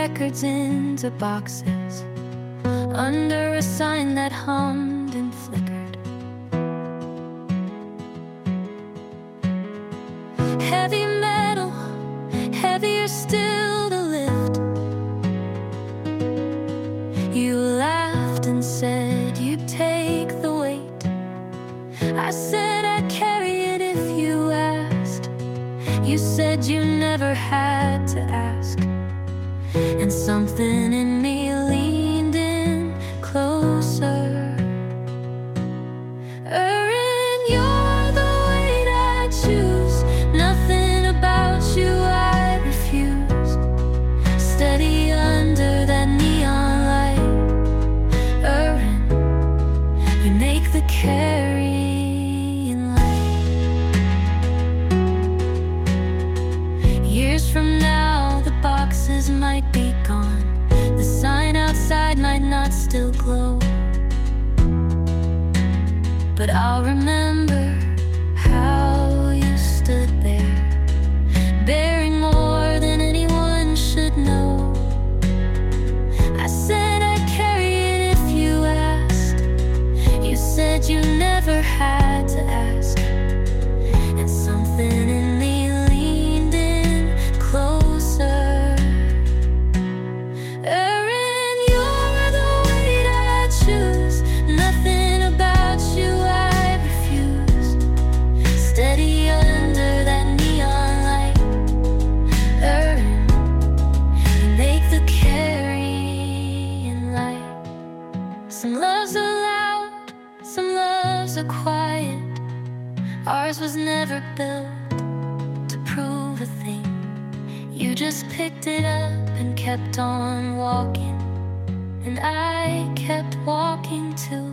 records into boxes under a sign that hummed and flickered. Heavy metal, heavier still to lift. You laughed and said you'd take the weight. I said I'd carry it if you asked. You said you never had to ask. And something in me leaned in closer. Erin, you're the weight I choose. Nothing about you I refuse. Steady under that neon light. Erin, you make the carrying light. Years from now, the boxes might be gone. The sign outside might not still glow. But I'll remember how you stood there, bearing more than anyone should know. I said I'd carry it if you asked. You said you never had to ask. And something in me leaned in closer. Erin, you're the weight I choose. Nothing about you I refuse. Steady under that neon light. Erin, you make the carrying light. Some loves are loud, some loves are quiet. Ours was never built to prove a thing. You just picked it up and kept on walking, and I kept walking too.